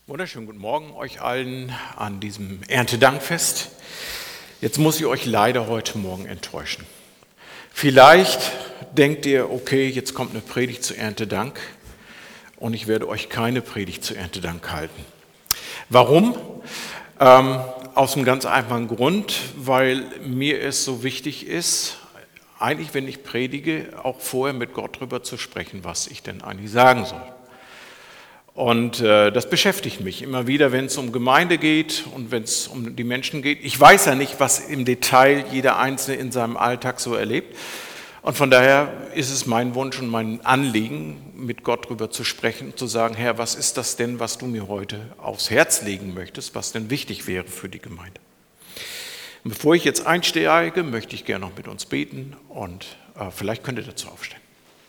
Wunderschönen guten Morgen euch allen an diesem Erntedankfest. Jetzt muss ich euch leider heute Morgen enttäuschen. Vielleicht denkt ihr, okay, jetzt kommt eine Predigt zu Erntedank und ich werde euch keine Predigt zu Erntedank halten. Warum? Aus einem ganz einfachen Grund, weil mir es so wichtig ist, eigentlich, wenn ich predige, auch vorher mit Gott darüber zu sprechen, was ich denn eigentlich sagen soll. Und das beschäftigt mich immer wieder, wenn es um Gemeinde geht und wenn es um die Menschen geht. Ich weiß ja nicht, was im Detail jeder Einzelne in seinem Alltag so erlebt. Und von daher ist es mein Wunsch und mein Anliegen, mit Gott darüber zu sprechen und zu sagen, Herr, was ist das denn, was du mir heute aufs Herz legen möchtest, was denn wichtig wäre für die Gemeinde. Und bevor ich jetzt einsteige, möchte ich gerne noch mit uns beten und vielleicht könnt ihr dazu aufstehen.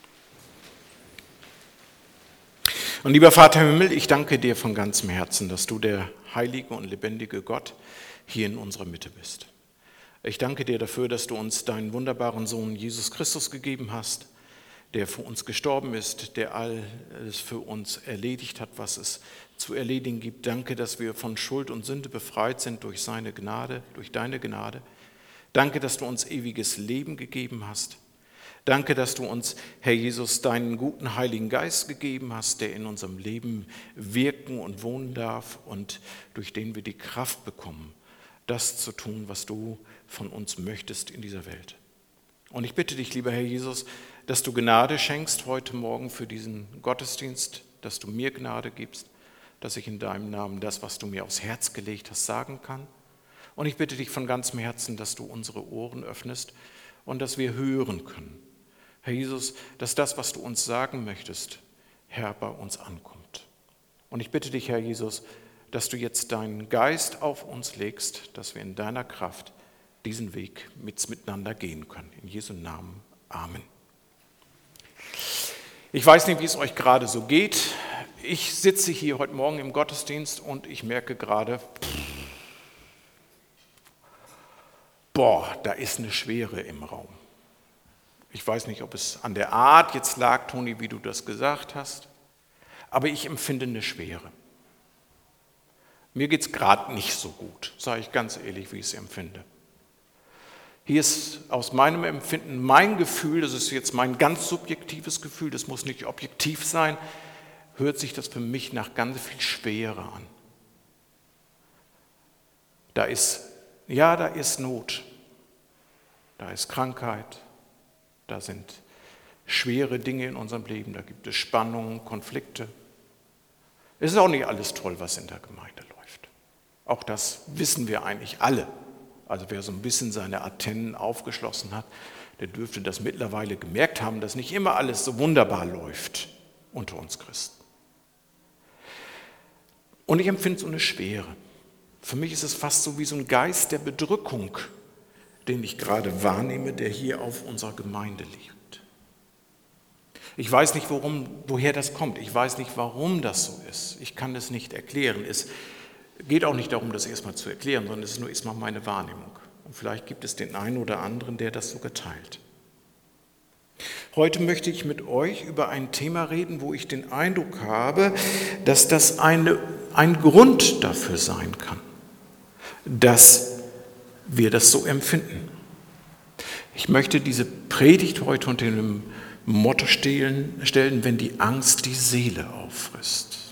Und lieber Vater im Himmel, ich danke dir von ganzem Herzen, dass du der heilige und lebendige Gott hier in unserer Mitte bist. Ich danke dir dafür, dass du uns deinen wunderbaren Sohn Jesus Christus gegeben hast, der für uns gestorben ist, der alles für uns erledigt hat, was es zu erledigen gibt. Danke, dass wir von Schuld und Sünde befreit sind durch seine Gnade, durch deine Gnade. Danke, dass du uns ewiges Leben gegeben hast. Danke, dass du uns, Herr Jesus, deinen guten Heiligen Geist gegeben hast, der in unserem Leben wirken und wohnen darf und durch den wir die Kraft bekommen, das zu tun, was du von uns möchtest in dieser Welt. Und ich bitte dich, lieber Herr Jesus, dass du Gnade schenkst heute Morgen für diesen Gottesdienst, dass du mir Gnade gibst, dass ich in deinem Namen das, was du mir aufs Herz gelegt hast, sagen kann. Und ich bitte dich von ganzem Herzen, dass du unsere Ohren öffnest und dass wir hören können. Herr Jesus, dass das, was du uns sagen möchtest, Herr, bei uns ankommt. Und ich bitte dich, Herr Jesus, dass du jetzt deinen Geist auf uns legst, dass wir in deiner Kraft diesen Weg miteinander gehen können. In Jesu Namen. Amen. Ich weiß nicht, wie es euch gerade so geht. Ich sitze hier heute Morgen im Gottesdienst und ich merke gerade, da ist eine Schwere im Raum. Ich weiß nicht, ob es an der Art jetzt lag, Toni, wie du das gesagt hast, aber ich empfinde eine Schwere. Mir geht es gerade nicht so gut, sage ich ganz ehrlich, wie ich es empfinde. Hier ist aus meinem Empfinden mein Gefühl, das ist jetzt mein ganz subjektives Gefühl, das muss nicht objektiv sein, hört sich das für mich nach ganz viel Schwere an. Da ist Not, da ist Krankheit, da sind schwere Dinge in unserem Leben, da gibt es Spannungen, Konflikte. Es ist auch nicht alles toll, was in der Gemeinde läuft. Auch das wissen wir eigentlich alle. Also wer so ein bisschen seine Antennen aufgeschlossen hat, der dürfte das mittlerweile gemerkt haben, dass nicht immer alles so wunderbar läuft unter uns Christen. Und ich empfinde so eine Schwere. Für mich ist es fast so wie so ein Geist der Bedrückung, den ich gerade wahrnehme, der hier auf unserer Gemeinde liegt. Ich weiß nicht, woher das kommt. Ich weiß nicht, warum das so ist. Ich kann es nicht erklären. Es geht auch nicht darum, das erstmal zu erklären, sondern es ist nur erstmal meine Wahrnehmung. Und vielleicht gibt es den einen oder anderen, der das so teilt. Heute möchte ich mit euch über ein Thema reden, wo ich den Eindruck habe, dass das ein Grund dafür sein kann, dass wir das so empfinden. Ich möchte diese Predigt heute unter dem Motto stellen, wenn die Angst die Seele auffrisst.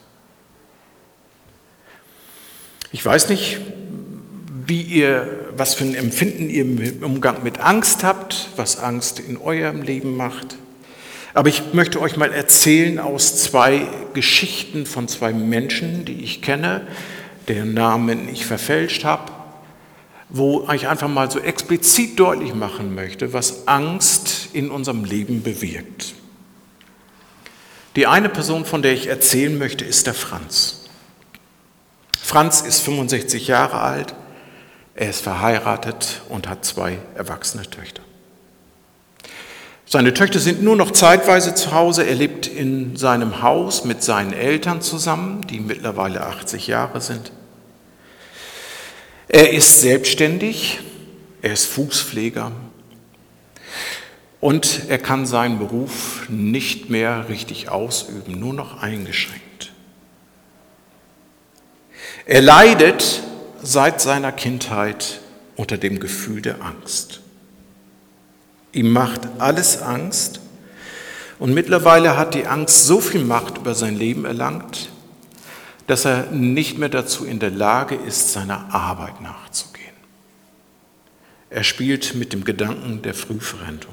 Ich weiß nicht, was für ein Empfinden ihr im Umgang mit Angst habt, was Angst in eurem Leben macht. Aber ich möchte euch mal erzählen aus 2 Geschichten von 2 Menschen, die ich kenne, deren Namen ich verfälscht habe, wo ich einfach mal so explizit deutlich machen möchte, was Angst in unserem Leben bewirkt. Die eine Person, von der ich erzählen möchte, ist der Franz. Franz ist 65 Jahre alt, er ist verheiratet und hat 2 erwachsene Töchter. Seine Töchter sind nur noch zeitweise zu Hause, er lebt in seinem Haus mit seinen Eltern zusammen, die mittlerweile 80 Jahre sind. Er ist selbstständig, er ist Fußpfleger und er kann seinen Beruf nicht mehr richtig ausüben, nur noch eingeschränkt. Er leidet seit seiner Kindheit unter dem Gefühl der Angst. Ihm macht alles Angst und mittlerweile hat die Angst so viel Macht über sein Leben erlangt, dass er nicht mehr dazu in der Lage ist, seiner Arbeit nachzugehen. Er spielt mit dem Gedanken der Frühverrentung.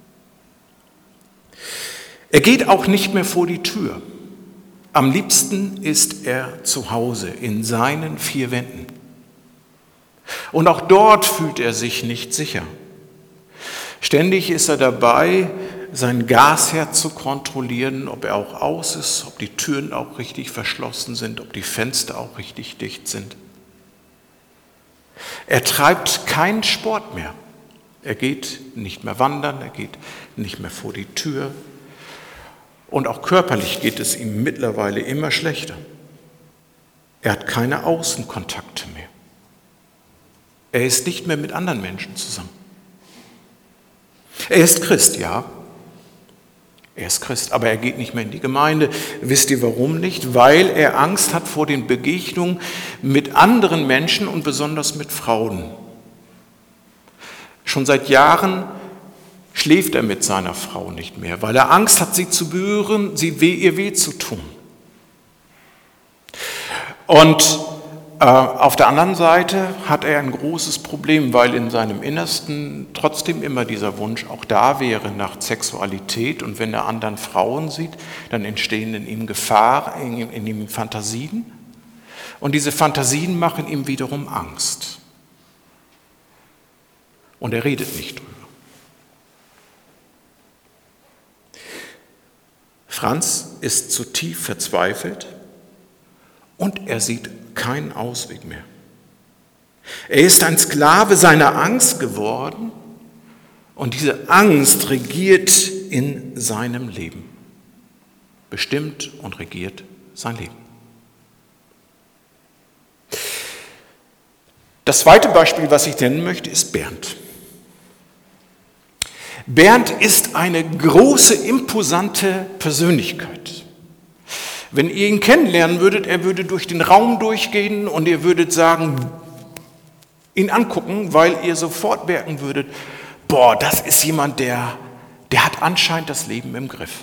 Er geht auch nicht mehr vor die Tür. Am liebsten ist er zu Hause in seinen vier Wänden. Und auch dort fühlt er sich nicht sicher. Ständig ist er dabei, sein Gasherd zu kontrollieren, ob er auch aus ist, ob die Türen auch richtig verschlossen sind, ob die Fenster auch richtig dicht sind. Er treibt keinen Sport mehr. Er geht nicht mehr wandern, er geht nicht mehr vor die Tür. Und auch körperlich geht es ihm mittlerweile immer schlechter. Er hat keine Außenkontakte mehr. Er ist nicht mehr mit anderen Menschen zusammen. Er ist Christ, ja. Er ist Christ, aber er geht nicht mehr in die Gemeinde. Wisst ihr warum nicht? Weil er Angst hat vor den Begegnungen mit anderen Menschen und besonders mit Frauen. Schon seit Jahren schläft er mit seiner Frau nicht mehr, weil er Angst hat, sie zu berühren, ihr weh zu tun. Und auf der anderen Seite hat er ein großes Problem, weil in seinem Innersten trotzdem immer dieser Wunsch auch da wäre nach Sexualität. Und wenn er anderen Frauen sieht, dann entstehen in ihm Gefahren, in ihm Fantasien. Und diese Fantasien machen ihm wiederum Angst. Und er redet nicht drüber. Franz ist zutiefst verzweifelt und er sieht keinen Ausweg mehr. Er ist ein Sklave seiner Angst geworden und diese Angst regiert in seinem Leben. Bestimmt und regiert sein Leben. Das zweite Beispiel, was ich nennen möchte, ist Bernd. Bernd ist eine große, imposante Persönlichkeit. Wenn ihr ihn kennenlernen würdet, er würde durch den Raum durchgehen und ihr würdet sagen, ihn angucken, weil ihr sofort merken würdet, boah, das ist jemand, der hat anscheinend das Leben im Griff.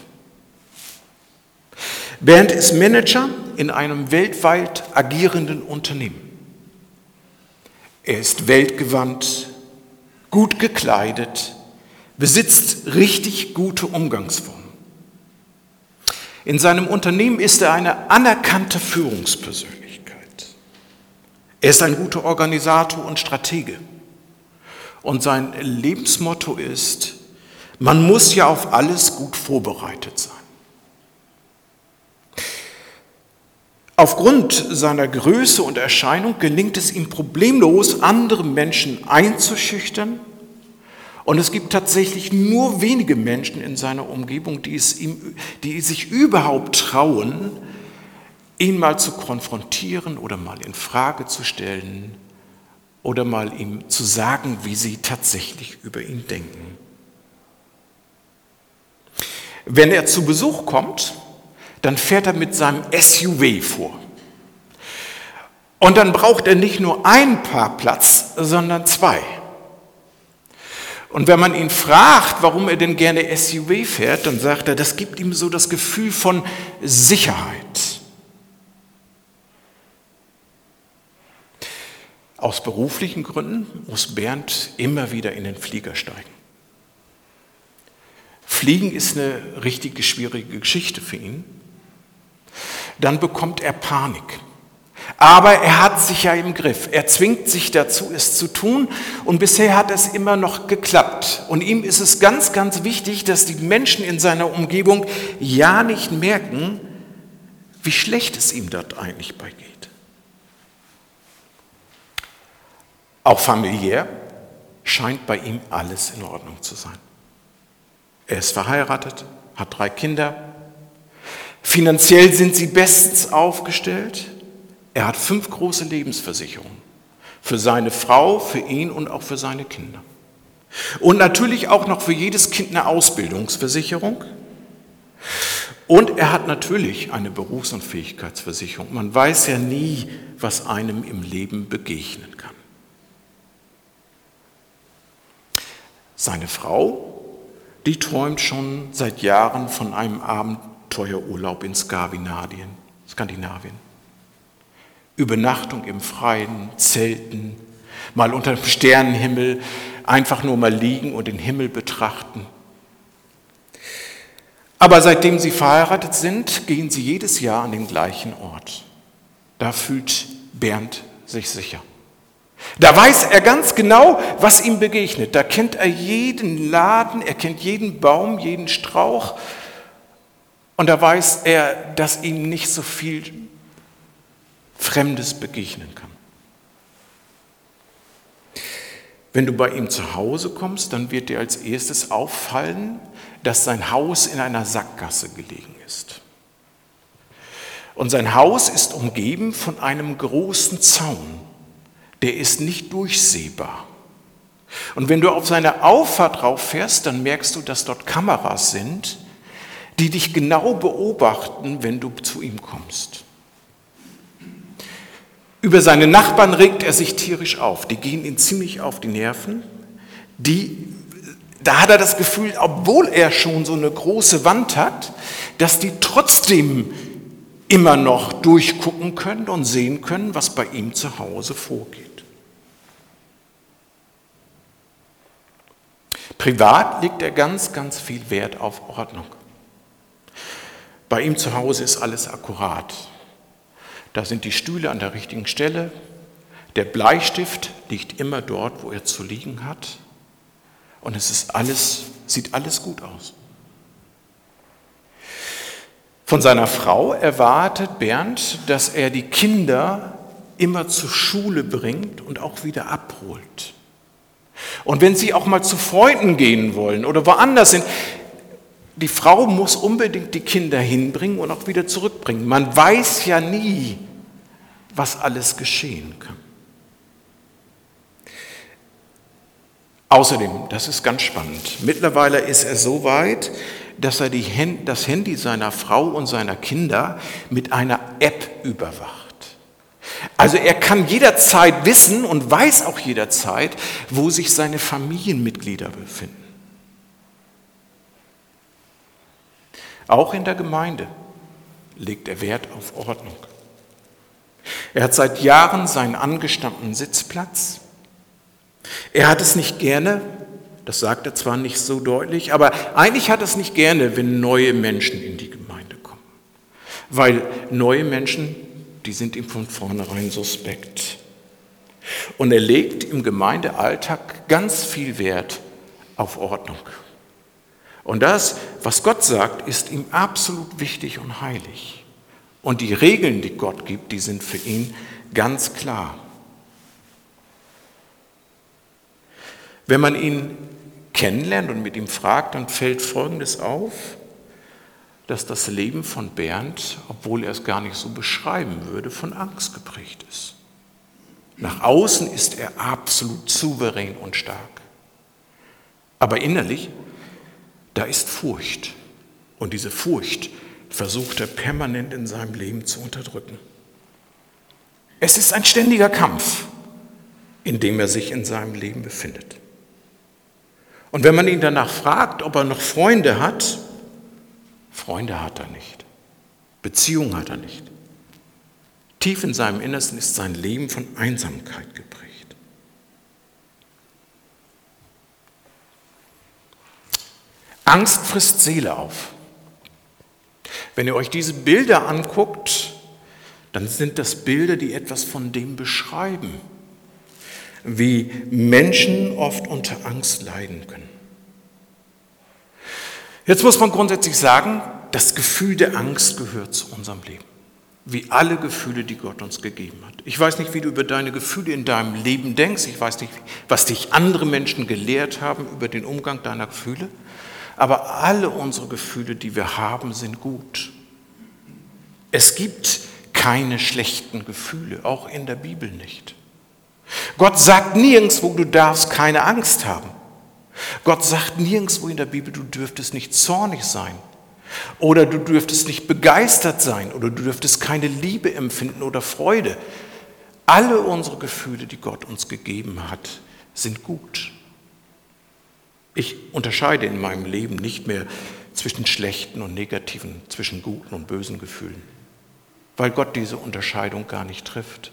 Bernd ist Manager in einem weltweit agierenden Unternehmen. Er ist weltgewandt, gut gekleidet, besitzt richtig gute Umgangsformen. In seinem Unternehmen ist er eine anerkannte Führungspersönlichkeit. Er ist ein guter Organisator und Stratege. Und sein Lebensmotto ist, man muss ja auf alles gut vorbereitet sein. Aufgrund seiner Größe und Erscheinung gelingt es ihm problemlos, andere Menschen einzuschüchtern. Und es gibt tatsächlich nur wenige Menschen in seiner Umgebung, die sich überhaupt trauen, ihn mal zu konfrontieren oder mal in Frage zu stellen oder mal ihm zu sagen, wie sie tatsächlich über ihn denken. Wenn er zu Besuch kommt, dann fährt er mit seinem SUV vor. Und dann braucht er nicht nur einen Parkplatz, sondern zwei. Und wenn man ihn fragt, warum er denn gerne SUV fährt, dann sagt er, das gibt ihm so das Gefühl von Sicherheit. Aus beruflichen Gründen muss Bernd immer wieder in den Flieger steigen. Fliegen ist eine richtig schwierige Geschichte für ihn. Dann bekommt er Panik. Aber er hat sich ja im Griff. Er zwingt sich dazu, es zu tun. Und bisher hat es immer noch geklappt. Und ihm ist es ganz, ganz wichtig, dass die Menschen in seiner Umgebung ja nicht merken, wie schlecht es ihm dort eigentlich beigeht. Auch familiär scheint bei ihm alles in Ordnung zu sein. Er ist verheiratet, hat 3 Kinder. Finanziell sind sie bestens aufgestellt. Er hat 5 große Lebensversicherungen. Für seine Frau, für ihn und auch für seine Kinder. Und natürlich auch noch für jedes Kind eine Ausbildungsversicherung. Und er hat natürlich eine Berufsunfähigkeitsversicherung. Man weiß ja nie, was einem im Leben begegnen kann. Seine Frau, die träumt schon seit Jahren von einem Abenteuerurlaub in Skandinavien. Übernachtung im Freien, Zelten, mal unter dem Sternenhimmel, einfach nur mal liegen und den Himmel betrachten. Aber seitdem sie verheiratet sind, gehen sie jedes Jahr an den gleichen Ort. Da fühlt Bernd sich sicher. Da weiß er ganz genau, was ihm begegnet. Da kennt er jeden Laden, er kennt jeden Baum, jeden Strauch. Und da weiß er, dass ihm nicht so viel Fremdes begegnen kann. Wenn du bei ihm zu Hause kommst, dann wird dir als erstes auffallen, dass sein Haus in einer Sackgasse gelegen ist. Und sein Haus ist umgeben von einem großen Zaun. Der ist nicht durchsehbar. Und wenn du auf seine Auffahrt rauf fährst, dann merkst du, dass dort Kameras sind, die dich genau beobachten, wenn du zu ihm kommst. Über seine Nachbarn regt er sich tierisch auf. Die gehen ihm ziemlich auf die Nerven. Da hat er das Gefühl, obwohl er schon so eine große Wand hat, dass die trotzdem immer noch durchgucken können und sehen können, was bei ihm zu Hause vorgeht. Privat legt er ganz, ganz viel Wert auf Ordnung. Bei ihm zu Hause ist alles akkurat. Da sind die Stühle an der richtigen Stelle. Der Bleistift liegt immer dort, wo er zu liegen hat. Und sieht alles gut aus. Von seiner Frau erwartet Bernd, dass er die Kinder immer zur Schule bringt und auch wieder abholt. Und wenn sie auch mal zu Freunden gehen wollen oder woanders sind, die Frau muss unbedingt die Kinder hinbringen und auch wieder zurückbringen. Man weiß ja nie, was alles geschehen kann. Außerdem, das ist ganz spannend, mittlerweile ist er so weit, dass er das Handy seiner Frau und seiner Kinder mit einer App überwacht. Also er kann jederzeit wissen und weiß auch jederzeit, wo sich seine Familienmitglieder befinden. Auch in der Gemeinde legt er Wert auf Ordnung. Er hat seit Jahren seinen angestammten Sitzplatz. Er hat es nicht gerne, das sagt er zwar nicht so deutlich, aber eigentlich hat er es nicht gerne, wenn neue Menschen in die Gemeinde kommen. Weil neue Menschen, die sind ihm von vornherein suspekt. Und er legt im Gemeindealltag ganz viel Wert auf Ordnung. Und das, was Gott sagt, ist ihm absolut wichtig und heilig. Und die Regeln, die Gott gibt, die sind für ihn ganz klar. Wenn man ihn kennenlernt und mit ihm fragt, dann fällt Folgendes auf, dass das Leben von Bernd, obwohl er es gar nicht so beschreiben würde, von Angst geprägt ist. Nach außen ist er absolut souverän und stark. Aber innerlich, da ist Furcht. Und diese Furcht versucht er permanent in seinem Leben zu unterdrücken. Es ist ein ständiger Kampf, in dem er sich in seinem Leben befindet. Und wenn man ihn danach fragt, ob er noch Freunde hat er nicht. Beziehung hat er nicht. Tief in seinem Innersten ist sein Leben von Einsamkeit geprägt. Angst frisst Seele auf. Wenn ihr euch diese Bilder anguckt, dann sind das Bilder, die etwas von dem beschreiben, wie Menschen oft unter Angst leiden können. Jetzt muss man grundsätzlich sagen, das Gefühl der Angst gehört zu unserem Leben, wie alle Gefühle, die Gott uns gegeben hat. Ich weiß nicht, wie du über deine Gefühle in deinem Leben denkst, ich weiß nicht, was dich andere Menschen gelehrt haben über den Umgang deiner Gefühle, aber alle unsere Gefühle, die wir haben, sind gut. Es gibt keine schlechten Gefühle, auch in der Bibel nicht. Gott sagt nirgendwo, du darfst keine Angst haben. Gott sagt nirgendwo in der Bibel, du dürftest nicht zornig sein oder du dürftest nicht begeistert sein oder du dürftest keine Liebe empfinden oder Freude. Alle unsere Gefühle, die Gott uns gegeben hat, sind gut. Ich unterscheide in meinem Leben nicht mehr zwischen schlechten und negativen, zwischen guten und bösen Gefühlen, weil Gott diese Unterscheidung gar nicht trifft.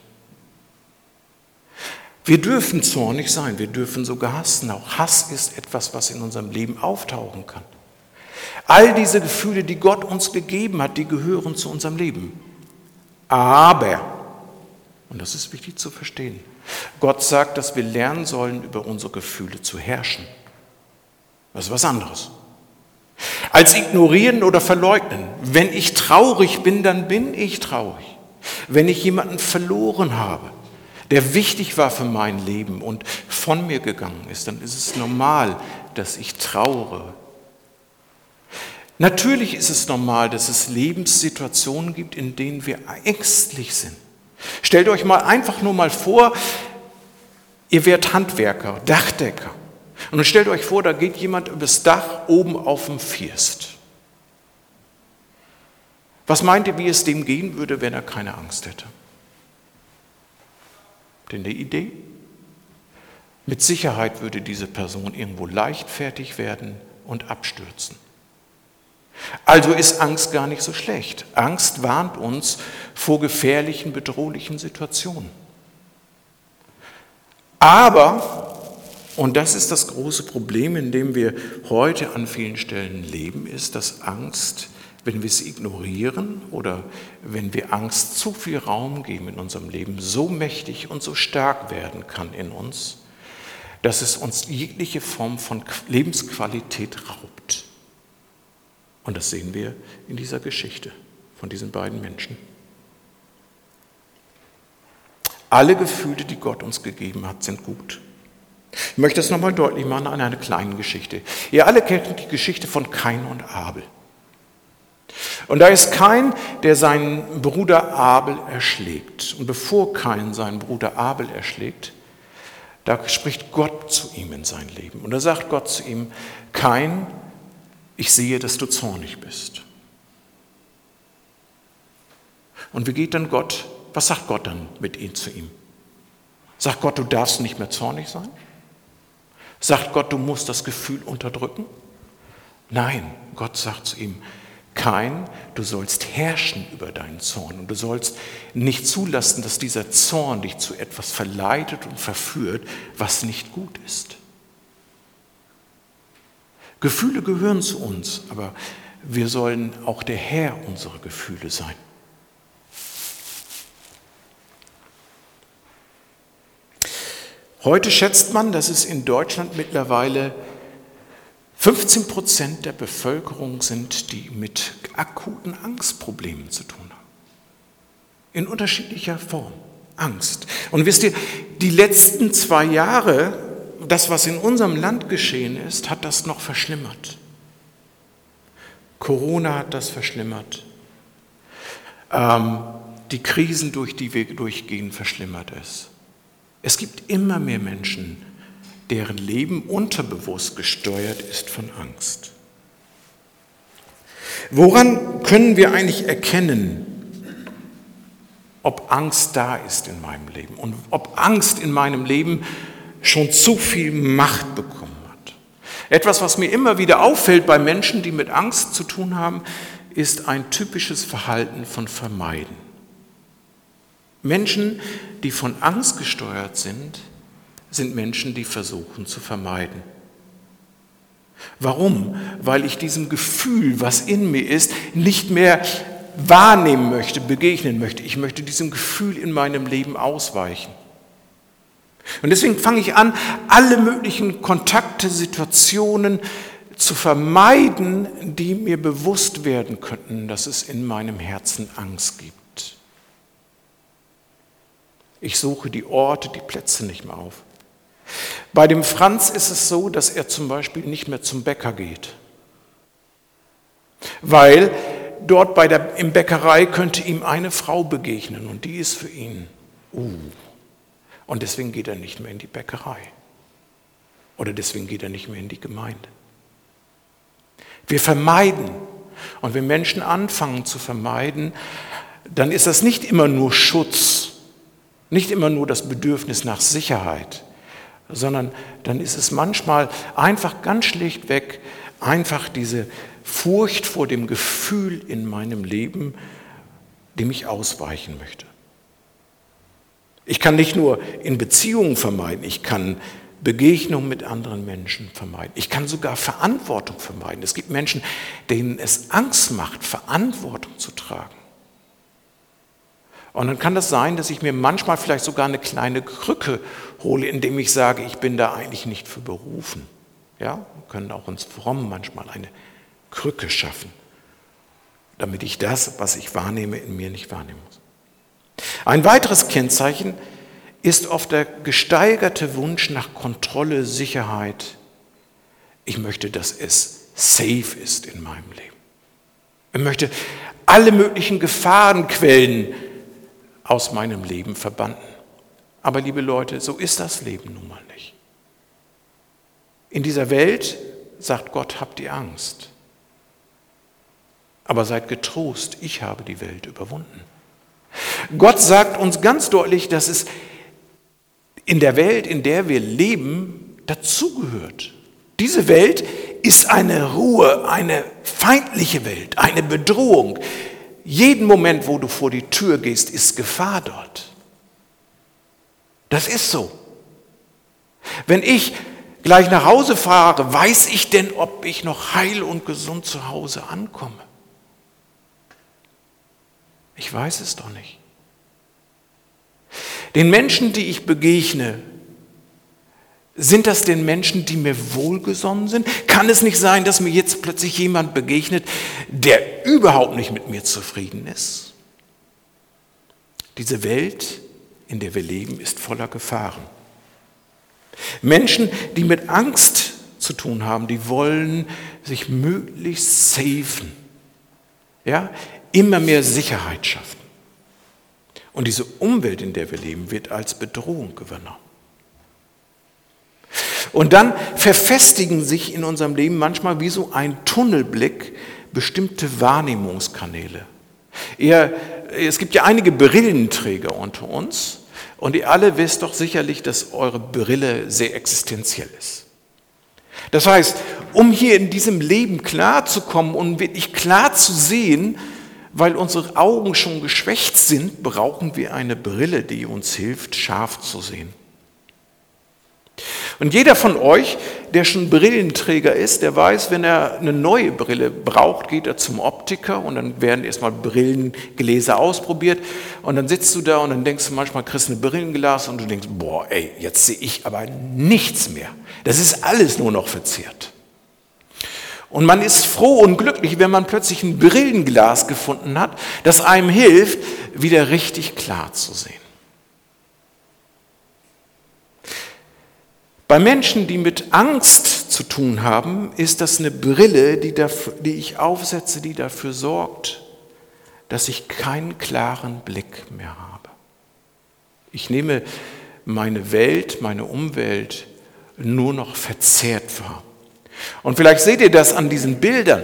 Wir dürfen zornig sein, wir dürfen sogar hassen. Auch Hass ist etwas, was in unserem Leben auftauchen kann. All diese Gefühle, die Gott uns gegeben hat, die gehören zu unserem Leben. Aber, und das ist wichtig zu verstehen, Gott sagt, dass wir lernen sollen, über unsere Gefühle zu herrschen. Das ist was anderes. Als ignorieren oder verleugnen. Wenn ich traurig bin, dann bin ich traurig. Wenn ich jemanden verloren habe, der wichtig war für mein Leben und von mir gegangen ist, dann ist es normal, dass ich trauere. Natürlich ist es normal, dass es Lebenssituationen gibt, in denen wir ängstlich sind. Stellt euch mal einfach nur mal vor, ihr werdet Handwerker, Dachdecker. Und dann stellt euch vor, da geht jemand übers Dach oben auf dem First. Was meint ihr, wie es dem gehen würde, wenn er keine Angst hätte? Habt ihr eine Idee? Mit Sicherheit würde diese Person irgendwo leichtfertig werden und abstürzen. Also ist Angst gar nicht so schlecht. Angst warnt uns vor gefährlichen, bedrohlichen Situationen. Aber, und das ist das große Problem, in dem wir heute an vielen Stellen leben, ist, dass Angst, wenn wir sie ignorieren oder wenn wir Angst zu viel Raum geben in unserem Leben, so mächtig und so stark werden kann in uns, dass es uns jegliche Form von Lebensqualität raubt. Und das sehen wir in dieser Geschichte von diesen beiden Menschen. Alle Gefühle, die Gott uns gegeben hat, sind gut. Ich möchte das nochmal deutlich machen an einer kleinen Geschichte. Ihr alle kennt die Geschichte von Kain und Abel. Und da ist Kain, der seinen Bruder Abel erschlägt. Und bevor Kain seinen Bruder Abel erschlägt, da spricht Gott zu ihm in sein Leben. Und da sagt Gott zu ihm: Kain, ich sehe, dass du zornig bist. Und wie geht dann Gott? Was sagt Gott dann mit ihm zu ihm? Sagt Gott, du darfst nicht mehr zornig sein? Sagt Gott, du musst das Gefühl unterdrücken? Nein, Gott sagt zu ihm: Kain, du sollst herrschen über deinen Zorn und du sollst nicht zulassen, dass dieser Zorn dich zu etwas verleitet und verführt, was nicht gut ist. Gefühle gehören zu uns, aber wir sollen auch der Herr unserer Gefühle sein. Heute schätzt man, dass es in Deutschland mittlerweile 15% der Bevölkerung sind, die mit akuten Angstproblemen zu tun haben. In unterschiedlicher Form. Angst. Und wisst ihr, die letzten 2 Jahre, das, was in unserem Land geschehen ist, hat das noch verschlimmert. Corona hat das verschlimmert. Die Krisen, durch die wir durchgehen, verschlimmert es. Es gibt immer mehr Menschen, deren Leben unterbewusst gesteuert ist von Angst. Woran können wir eigentlich erkennen, ob Angst da ist in meinem Leben und ob Angst in meinem Leben schon zu viel Macht bekommen hat? Etwas, was mir immer wieder auffällt bei Menschen, die mit Angst zu tun haben, ist ein typisches Verhalten von Vermeiden. Menschen, die von Angst gesteuert sind, sind Menschen, die versuchen zu vermeiden. Warum? Weil ich diesem Gefühl, was in mir ist, nicht mehr wahrnehmen möchte, begegnen möchte. Ich möchte diesem Gefühl in meinem Leben ausweichen. Und deswegen fange ich an, alle möglichen Kontakte, Situationen zu vermeiden, die mir bewusst werden könnten, dass es in meinem Herzen Angst gibt. Ich suche die Orte, die Plätze nicht mehr auf. Bei dem Franz ist es so, dass er zum Beispiel nicht mehr zum Bäcker geht. Weil dort im Bäckerei könnte ihm eine Frau begegnen und die ist für ihn. Und deswegen geht er nicht mehr in die Bäckerei. Oder deswegen geht er nicht mehr in die Gemeinde. Wir vermeiden. Und wenn Menschen anfangen zu vermeiden, dann ist das nicht immer nur Schutz, Nicht immer nur das Bedürfnis nach Sicherheit, sondern dann ist es manchmal einfach ganz schlichtweg einfach diese Furcht vor dem Gefühl in meinem Leben, dem ich ausweichen möchte. Ich kann nicht nur in Beziehungen vermeiden, ich kann Begegnungen mit anderen Menschen vermeiden. Ich kann sogar Verantwortung vermeiden. Es gibt Menschen, denen es Angst macht, Verantwortung zu tragen. Und dann kann das sein, dass ich mir manchmal vielleicht sogar eine kleine Krücke hole, indem ich sage, ich bin da eigentlich nicht für berufen. Ja, wir können auch uns fromm manchmal eine Krücke schaffen, damit ich das, was ich wahrnehme, in mir nicht wahrnehmen muss. Ein weiteres Kennzeichen ist oft der gesteigerte Wunsch nach Kontrolle, Sicherheit. Ich möchte, dass es safe ist in meinem Leben. Ich möchte alle möglichen Gefahrenquellen aus meinem Leben verbannen. Aber liebe Leute, so ist das Leben nun mal nicht. In dieser Welt, sagt Gott, habt ihr Angst. Aber seid getrost, ich habe die Welt überwunden. Gott sagt uns ganz deutlich, dass es in der Welt, in der wir leben, dazugehört. Diese Welt ist eine Ruhe, eine feindliche Welt, eine Bedrohung. Jeden Moment, wo du vor die Tür gehst, ist Gefahr dort. Das ist so. Wenn ich gleich nach Hause fahre, weiß ich denn, ob ich noch heil und gesund zu Hause ankomme? Ich weiß es doch nicht. Den Menschen, die ich begegne, sind das denn Menschen, die mir wohlgesonnen sind? Kann es nicht sein, dass mir jetzt plötzlich jemand begegnet, der überhaupt nicht mit mir zufrieden ist? Diese Welt, in der wir leben, ist voller Gefahren. Menschen, die mit Angst zu tun haben, die wollen sich möglichst safen, ja, immer mehr Sicherheit schaffen. Und diese Umwelt, in der wir leben, wird als Bedrohung übernommen. Und dann verfestigen sich in unserem Leben manchmal wie so ein Tunnelblick bestimmte Wahrnehmungskanäle. Es gibt ja einige Brillenträger unter uns und ihr alle wisst doch sicherlich, dass eure Brille sehr existenziell ist. Das heißt, um hier in diesem Leben klarzukommen und wirklich klar zu sehen, weil unsere Augen schon geschwächt sind, brauchen wir eine Brille, die uns hilft, scharf zu sehen. Und jeder von euch, der schon Brillenträger ist, der weiß, wenn er eine neue Brille braucht, geht er zum Optiker und dann werden erstmal Brillengläser ausprobiert und dann sitzt du da und dann denkst du manchmal, kriegst du ein Brillenglas und du denkst, boah, ey, jetzt sehe ich aber nichts mehr. Das ist alles nur noch verzerrt. Und man ist froh und glücklich, wenn man plötzlich ein Brillenglas gefunden hat, das einem hilft, wieder richtig klar zu sehen. Bei Menschen, die mit Angst zu tun haben, ist das eine Brille, die ich aufsetze, die dafür sorgt, dass ich keinen klaren Blick mehr habe. Ich nehme meine Welt, meine Umwelt nur noch verzerrt wahr. Und vielleicht seht ihr das an diesen Bildern.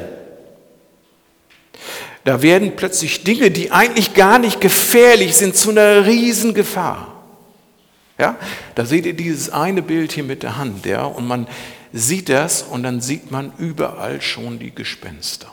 Da werden plötzlich Dinge, die eigentlich gar nicht gefährlich sind, zu einer Riesengefahr. Ja, da seht ihr dieses eine Bild hier mit der Hand, ja, und man sieht das und dann sieht man überall schon die Gespenster.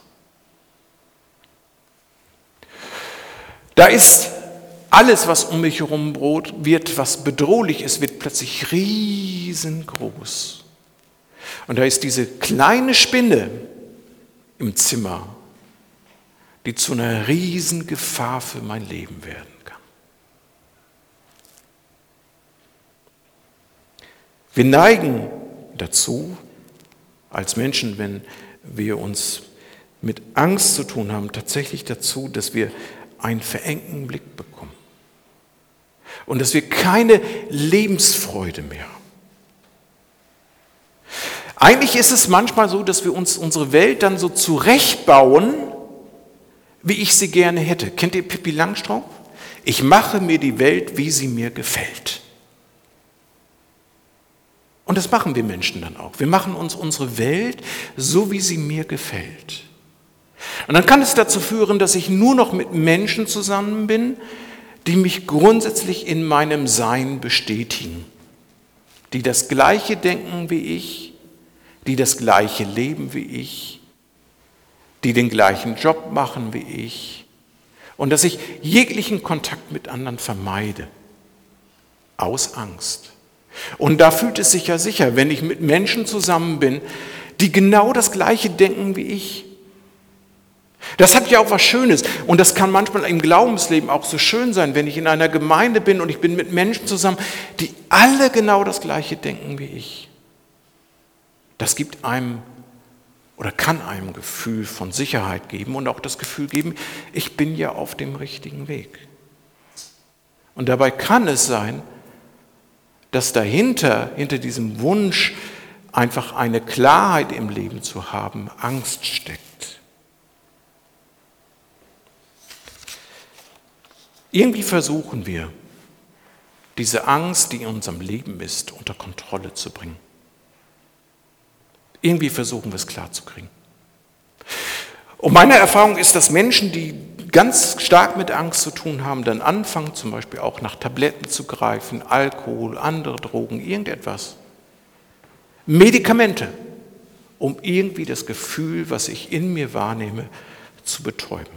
Da ist alles, was um mich herum wird, was bedrohlich ist, wird plötzlich riesengroß. Und da ist diese kleine Spinne im Zimmer, die zu einer Riesengefahr für mein Leben werden kann. Wir neigen dazu, als Menschen, wenn wir uns mit Angst zu tun haben, tatsächlich dazu, dass wir einen verengten Blick bekommen und dass wir keine Lebensfreude mehr haben. Eigentlich ist es manchmal so, dass wir uns unsere Welt dann so zurechtbauen, wie ich sie gerne hätte. Kennt ihr Pippi Langstrumpf? Ich mache mir die Welt, wie sie mir gefällt. Und das machen wir Menschen dann auch. Wir machen uns unsere Welt so, wie sie mir gefällt. Und dann kann es dazu führen, dass ich nur noch mit Menschen zusammen bin, die mich grundsätzlich in meinem Sein bestätigen, die das Gleiche denken wie ich, die das Gleiche leben wie ich, die den gleichen Job machen wie ich und dass ich jeglichen Kontakt mit anderen vermeide, aus Angst. Und da fühlt es sich ja sicher, wenn ich mit Menschen zusammen bin, die genau das Gleiche denken wie ich. Das hat ja auch was Schönes und das kann manchmal im Glaubensleben auch so schön sein, wenn ich in einer Gemeinde bin und ich bin mit Menschen zusammen, die alle genau das Gleiche denken wie ich. Das gibt einem oder kann einem Gefühl von Sicherheit geben und auch das Gefühl geben, ich bin ja auf dem richtigen Weg. Und dabei kann es sein, dass hinter diesem Wunsch, einfach eine Klarheit im Leben zu haben, Angst steckt. Irgendwie versuchen wir, diese Angst, die in unserem Leben ist, unter Kontrolle zu bringen. Irgendwie versuchen wir es klarzukriegen. Und meine Erfahrung ist, dass Menschen, die ganz stark mit Angst zu tun haben, dann anfangen, zum Beispiel auch nach Tabletten zu greifen, Alkohol, andere Drogen, irgendetwas. Medikamente, um irgendwie das Gefühl, was ich in mir wahrnehme, zu betäuben.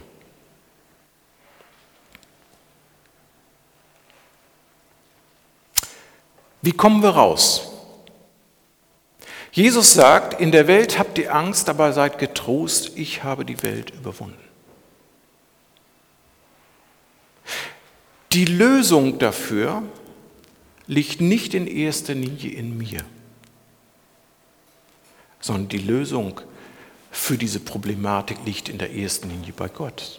Wie kommen wir raus? Jesus sagt, in der Welt habt ihr Angst, aber seid getrost, ich habe die Welt überwunden. Die Lösung dafür liegt nicht in erster Linie in mir, sondern die Lösung für diese Problematik liegt in der ersten Linie bei Gott.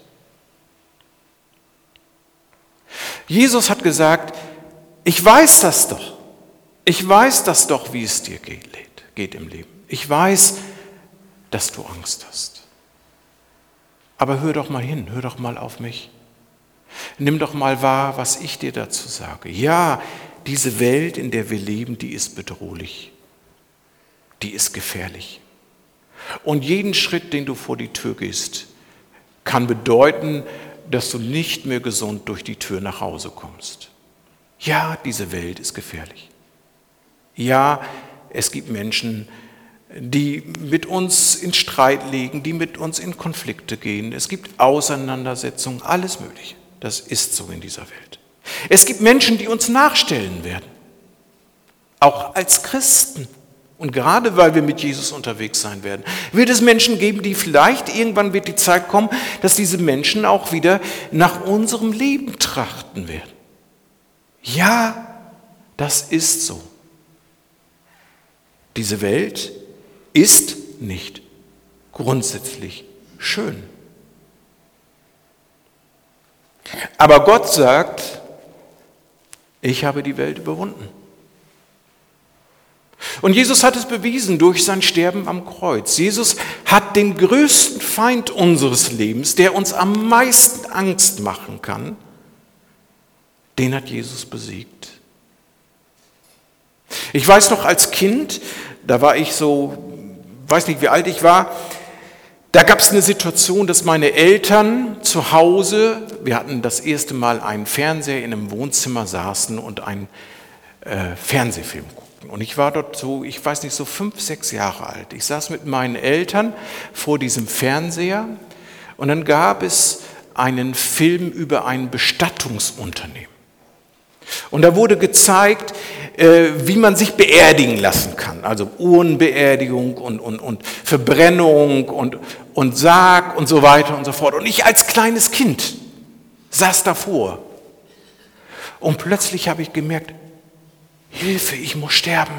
Jesus hat gesagt, ich weiß das doch. Ich weiß das doch, wie es dir geht im Leben. Ich weiß, dass du Angst hast. Aber hör doch mal hin, hör doch mal auf mich. Nimm doch mal wahr, was ich dir dazu sage. Ja, diese Welt, in der wir leben, die ist bedrohlich. Die ist gefährlich. Und jeden Schritt, den du vor die Tür gehst, kann bedeuten, dass du nicht mehr gesund durch die Tür nach Hause kommst. Ja, diese Welt ist gefährlich. Ja, es gibt Menschen, die mit uns in Streit liegen, die mit uns in Konflikte gehen. Es gibt Auseinandersetzungen, alles Mögliche. Das ist so in dieser Welt. Es gibt Menschen, die uns nachstellen werden, auch als Christen. Und gerade weil wir mit Jesus unterwegs sein werden, wird es Menschen geben, die vielleicht irgendwann wird die Zeit kommen, dass diese Menschen auch wieder nach unserem Leben trachten werden. Ja, das ist so. Diese Welt ist nicht grundsätzlich schön. Aber Gott sagt, ich habe die Welt überwunden. Und Jesus hat es bewiesen durch sein Sterben am Kreuz. Jesus hat den größten Feind unseres Lebens, der uns am meisten Angst machen kann, den hat Jesus besiegt. Ich weiß noch als Kind, da war ich so, weiß nicht wie alt ich war, da gab es eine Situation, dass meine Eltern zu Hause, wir hatten das erste Mal einen Fernseher in einem Wohnzimmer saßen und einen Fernsehfilm guckten. Und ich war dort so, ich weiß nicht, so 5, 6 Jahre alt. Ich saß mit meinen Eltern vor diesem Fernseher und dann gab es einen Film über ein Bestattungsunternehmen. Und da wurde gezeigt, wie man sich beerdigen lassen kann. Also Urnenbeerdigung und Verbrennung und Sarg und so weiter und so fort. Und ich als kleines Kind saß davor. Und plötzlich habe ich gemerkt, Hilfe, ich muss sterben.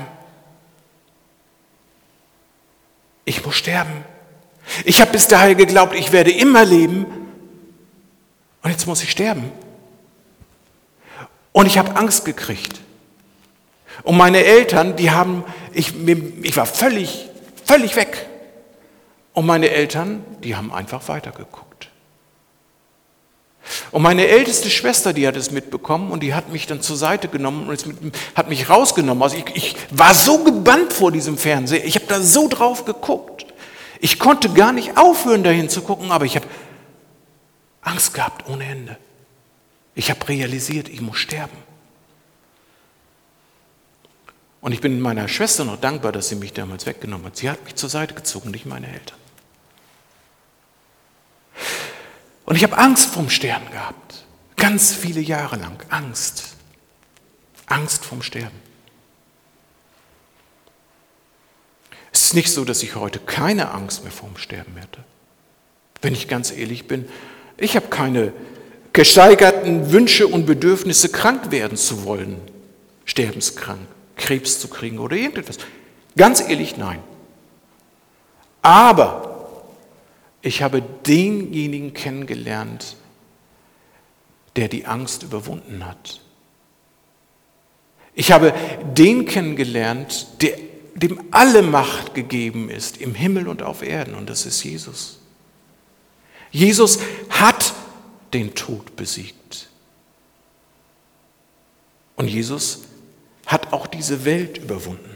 Ich muss sterben. Ich habe bis dahin geglaubt, ich werde immer leben. Und jetzt muss ich sterben. Und ich habe Angst gekriegt. Und meine Eltern, ich war völlig weg. Und meine Eltern, die haben einfach weitergeguckt. Und meine älteste Schwester, die hat es mitbekommen und die hat mich dann zur Seite genommen und hat mich rausgenommen. Also ich war so gebannt vor diesem Fernseher, ich habe da so drauf geguckt. Ich konnte gar nicht aufhören, dahin zu gucken, aber ich habe Angst gehabt ohne Ende. Ich habe realisiert, ich muss sterben. Und ich bin meiner Schwester noch dankbar, dass sie mich damals weggenommen hat. Sie hat mich zur Seite gezogen, nicht meine Eltern. Und ich habe Angst vorm Sterben gehabt. Ganz viele Jahre lang. Angst. Angst vorm Sterben. Es ist nicht so, dass ich heute keine Angst mehr vorm Sterben hätte. Wenn ich ganz ehrlich bin, ich habe keine gesteigerten Wünsche und Bedürfnisse, krank werden zu wollen, sterbenskrank, Krebs zu kriegen oder irgendetwas. Ganz ehrlich, nein. Aber ich habe denjenigen kennengelernt, der die Angst überwunden hat. Ich habe den kennengelernt, dem alle Macht gegeben ist, im Himmel und auf Erden, und das ist Jesus. Jesus hat den Tod besiegt. Und Jesus hat auch diese Welt überwunden.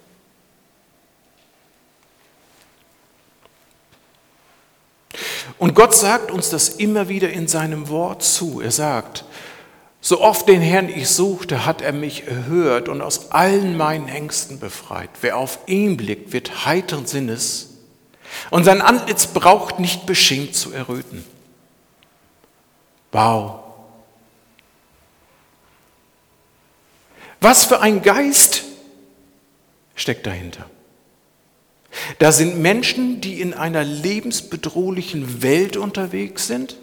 Und Gott sagt uns das immer wieder in seinem Wort zu. Er sagt, so oft den Herrn ich suchte, hat er mich erhört und aus allen meinen Ängsten befreit. Wer auf ihn blickt, wird heiteren Sinnes und sein Antlitz braucht nicht beschämt zu erröten. Wow. Was für ein Geist steckt dahinter? Da sind Menschen, die in einer lebensbedrohlichen Welt unterwegs sind.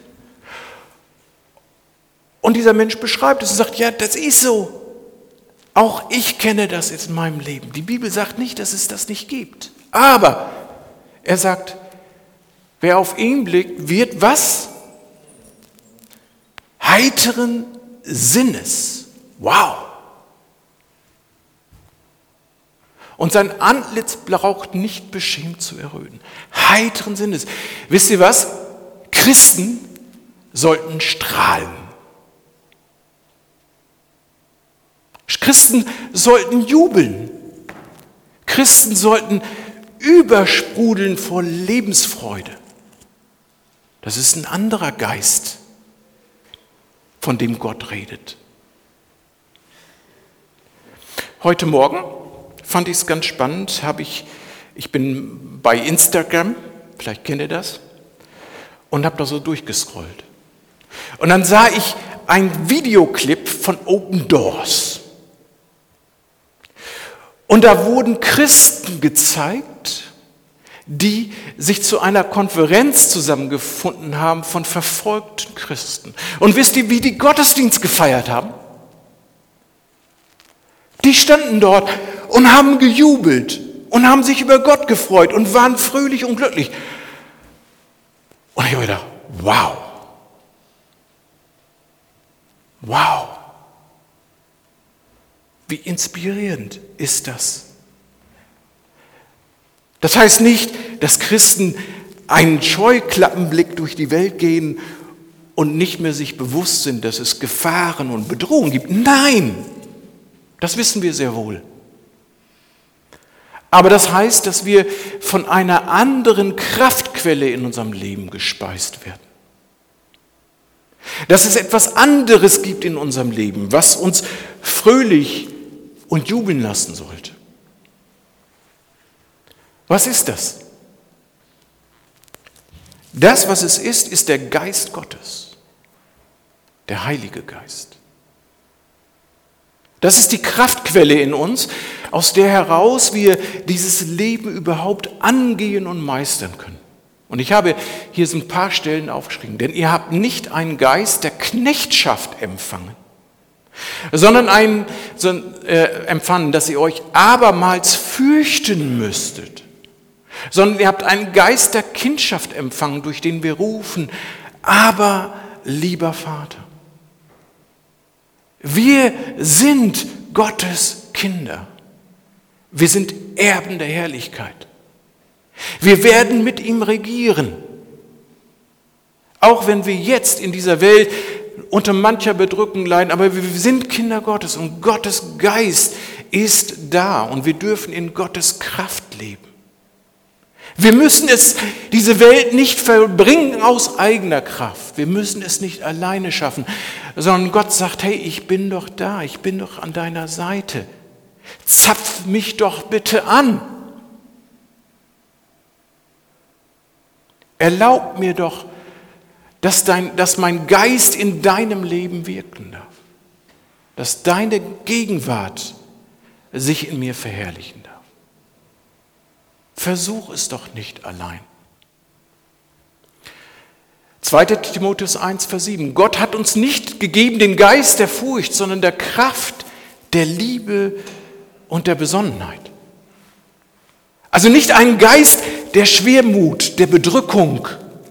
Und dieser Mensch beschreibt es und sagt, ja, das ist so. Auch ich kenne das in meinem Leben. Die Bibel sagt nicht, dass es das nicht gibt. Aber er sagt, wer auf ihn blickt, wird was? Heiteren Sinnes. Wow. Und sein Antlitz braucht nicht beschämt zu erröten. Heiteren Sinnes. Wisst ihr was? Christen sollten strahlen. Christen sollten jubeln. Christen sollten übersprudeln vor Lebensfreude. Das ist ein anderer Geist, von dem Gott redet. Heute Morgen fand ich es ganz spannend, ich bin bei Instagram, vielleicht kennt ihr das, und habe da so durchgescrollt. Und dann sah ich einen Videoclip von Open Doors. Und da wurden Christen gezeigt, die sich zu einer Konferenz zusammengefunden haben von verfolgten Christen. Und wisst ihr, wie die Gottesdienst gefeiert haben? Die standen dort und haben gejubelt und haben sich über Gott gefreut und waren fröhlich und glücklich. Und ich habe gedacht, wow. Wow. Wie inspirierend ist das? Das heißt nicht, dass Christen einen Scheuklappenblick durch die Welt gehen und nicht mehr sich bewusst sind, dass es Gefahren und Bedrohungen gibt. Nein, das wissen wir sehr wohl. Aber das heißt, dass wir von einer anderen Kraftquelle in unserem Leben gespeist werden. Dass es etwas anderes gibt in unserem Leben, was uns fröhlich und jubeln lassen sollte. Was ist das? Das, was es ist der Geist Gottes, der Heilige Geist. Das ist die Kraftquelle in uns, aus der heraus wir dieses Leben überhaupt angehen und meistern können. Und ich habe hier so ein paar Stellen aufgeschrieben, denn ihr habt nicht einen Geist der Knechtschaft empfangen, sondern empfangen, dass ihr euch abermals fürchten müsstet, sondern ihr habt einen Geist der Kindschaft empfangen, durch den wir rufen, aber lieber Vater. Wir sind Gottes Kinder. Wir sind Erben der Herrlichkeit. Wir werden mit ihm regieren. Auch wenn wir jetzt in dieser Welt unter mancher Bedrückung leiden, aber wir sind Kinder Gottes und Gottes Geist ist da und wir dürfen in Gottes Kraft leben. Wir müssen diese Welt nicht verbringen aus eigener Kraft. Wir müssen es nicht alleine schaffen, sondern Gott sagt, hey, ich bin doch da, ich bin doch an deiner Seite. Zapf mich doch bitte an. Erlaub mir doch, dass mein Geist in deinem Leben wirken darf. Dass deine Gegenwart sich in mir verherrlichen darf. Versuch es doch nicht allein. 2. Timotheus 1, Vers 7. Gott hat uns nicht gegeben den Geist der Furcht, sondern der Kraft, der Liebe und der Besonnenheit. Also nicht einen Geist der Schwermut, der Bedrückung,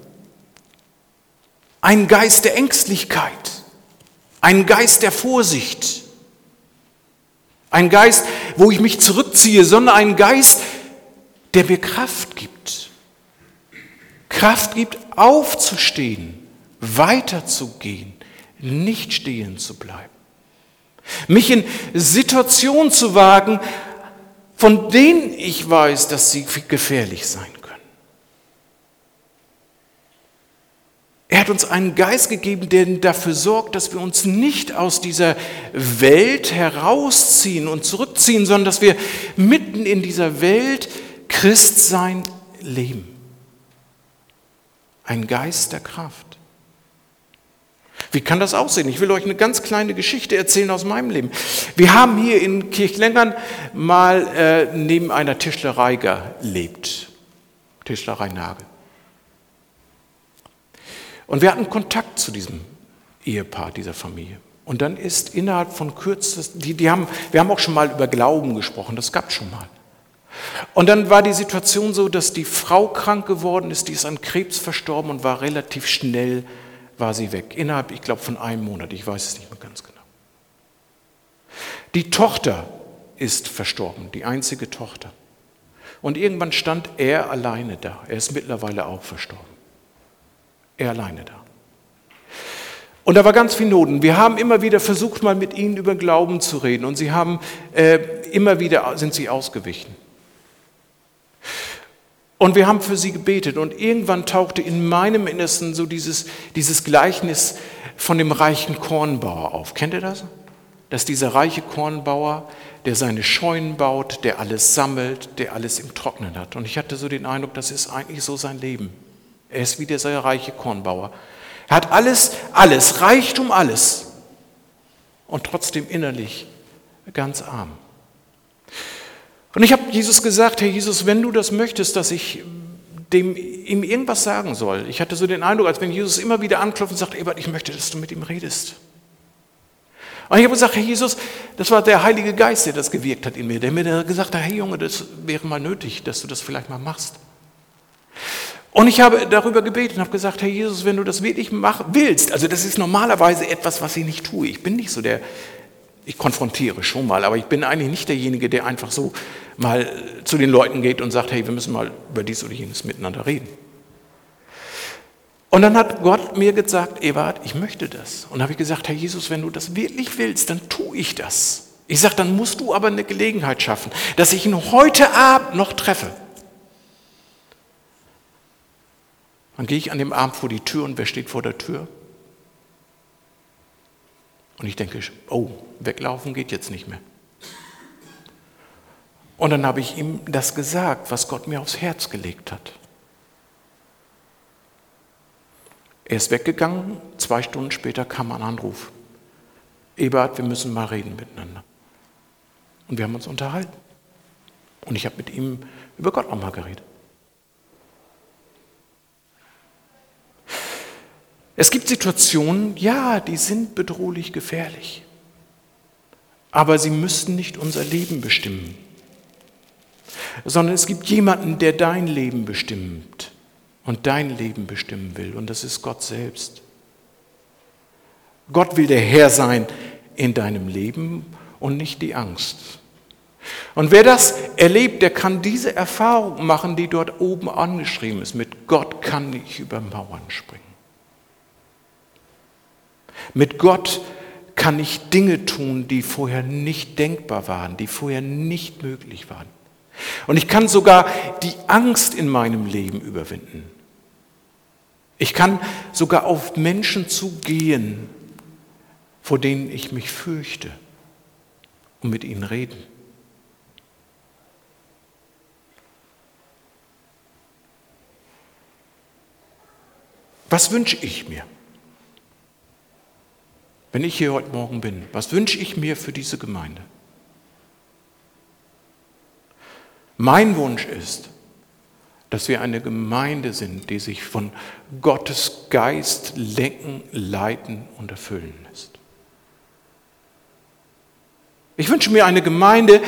einen Geist der Ängstlichkeit, einen Geist der Vorsicht, einen Geist, wo ich mich zurückziehe, sondern einen Geist, der mir Kraft gibt. Kraft gibt, aufzustehen, weiterzugehen, nicht stehen zu bleiben. Mich in Situationen zu wagen, von denen ich weiß, dass sie gefährlich sein können. Er hat uns einen Geist gegeben, der dafür sorgt, dass wir uns nicht aus dieser Welt herausziehen und zurückziehen, sondern dass wir mitten in dieser Welt Christsein leben. Ein Geist der Kraft. Wie kann das aussehen? Ich will euch eine ganz kleine Geschichte erzählen aus meinem Leben. Wir haben hier in Kirchlengern mal neben einer Tischlerei gelebt. Tischlerei Nagel. Und wir hatten Kontakt zu diesem Ehepaar, dieser Familie. Und dann ist innerhalb von kürzest, wir haben auch schon mal über Glauben gesprochen, das gab es schon mal. Und dann war die Situation so, dass die Frau krank geworden ist, die ist an Krebs verstorben und war relativ schnell, war sie weg. Innerhalb, ich glaube, von einem Monat, ich weiß es nicht mehr ganz genau. Die Tochter ist verstorben, die einzige Tochter. Und irgendwann stand er alleine da. Er ist mittlerweile auch verstorben. Er alleine da. Und da war ganz viel Not. Wir haben immer wieder versucht, mal mit ihnen über Glauben zu reden. Und sie haben immer wieder sind sie ausgewichen. Und wir haben für sie gebetet. Und irgendwann tauchte in meinem Innersten so dieses Gleichnis von dem reichen Kornbauer auf. Kennt ihr das? Dass dieser reiche Kornbauer, der seine Scheunen baut, der alles sammelt, der alles im Trocknen hat. Und ich hatte so den Eindruck, das ist eigentlich so sein Leben. Er ist wie dieser reiche Kornbauer. Er hat alles, Reichtum, alles. Und trotzdem innerlich ganz arm. Und ich habe Jesus gesagt, Herr Jesus, wenn du das möchtest, dass ich ihm irgendwas sagen soll. Ich hatte so den Eindruck, als wenn Jesus immer wieder anklopft und sagt, Ebert, ich möchte, dass du mit ihm redest. Und ich habe gesagt, Herr Jesus, das war der Heilige Geist, der das gewirkt hat in mir, der mir gesagt hat, hey Junge, das wäre mal nötig, dass du das vielleicht mal machst. Und ich habe darüber gebetet und habe gesagt, Herr Jesus, wenn du das wirklich willst, also das ist normalerweise etwas, was ich nicht tue. Ich bin nicht so ich konfrontiere schon mal, aber ich bin eigentlich nicht derjenige, der einfach so mal zu den Leuten geht und sagt, hey, wir müssen mal über dies oder jenes miteinander reden. Und dann hat Gott mir gesagt, Ebert, ich möchte das. Und dann habe ich gesagt, Herr Jesus, wenn du das wirklich willst, dann tue ich das. Ich sage, dann musst du aber eine Gelegenheit schaffen, dass ich ihn heute Abend noch treffe. Dann gehe ich an dem Abend vor die Tür und wer steht vor der Tür? Und ich denke, oh, weglaufen geht jetzt nicht mehr. Und dann habe ich ihm das gesagt, was Gott mir aufs Herz gelegt hat. Er ist weggegangen, 2 Stunden später kam ein Anruf. Ebert, wir müssen mal reden miteinander. Und wir haben uns unterhalten. Und ich habe mit ihm über Gott auch mal geredet. Es gibt Situationen, ja, die sind bedrohlich gefährlich. Aber sie müssten nicht unser Leben bestimmen. Sondern es gibt jemanden, der dein Leben bestimmt und dein Leben bestimmen will. Und das ist Gott selbst. Gott will der Herr sein in deinem Leben und nicht die Angst. Und wer das erlebt, der kann diese Erfahrung machen, die dort oben angeschrieben ist. Mit Gott kann ich über Mauern springen. Mit Gott kann ich Dinge tun, die vorher nicht denkbar waren, die vorher nicht möglich waren. Und ich kann sogar die Angst in meinem Leben überwinden. Ich kann sogar auf Menschen zugehen, vor denen ich mich fürchte, und mit ihnen reden. Was wünsche ich mir? Wenn ich hier heute Morgen bin, was wünsche ich mir für diese Gemeinde? Mein Wunsch ist, dass wir eine Gemeinde sind, die sich von Gottes Geist lenken, leiten und erfüllen lässt. Ich wünsche mir eine Gemeinde,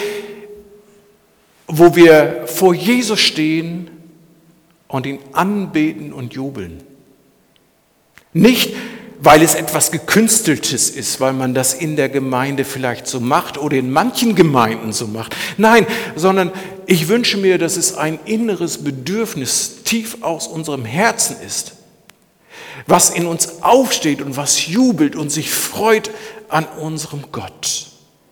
wo wir vor Jesus stehen und ihn anbeten und jubeln. Nicht, weil es etwas Gekünsteltes ist, weil man das in der Gemeinde vielleicht so macht oder in manchen Gemeinden so macht. Nein, sondern ich wünsche mir, dass es ein inneres Bedürfnis tief aus unserem Herzen ist, was in uns aufsteht und was jubelt und sich freut an unserem Gott.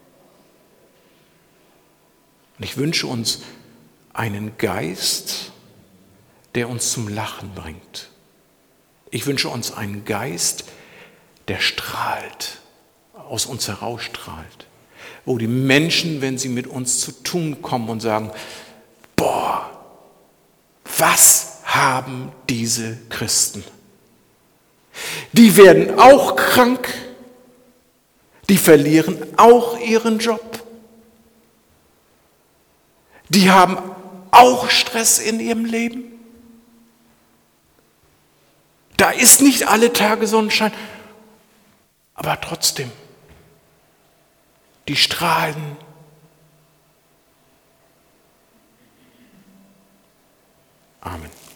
Und ich wünsche uns einen Geist, der uns zum Lachen bringt. Ich wünsche uns einen Geist, der strahlt, aus uns herausstrahlt, wo die Menschen, wenn sie mit uns zu tun kommen und sagen, boah, was haben diese Christen? Die werden auch krank, die verlieren auch ihren Job, die haben auch Stress in ihrem Leben. Da ist nicht alle Tage Sonnenschein, aber trotzdem, die strahlen. Amen.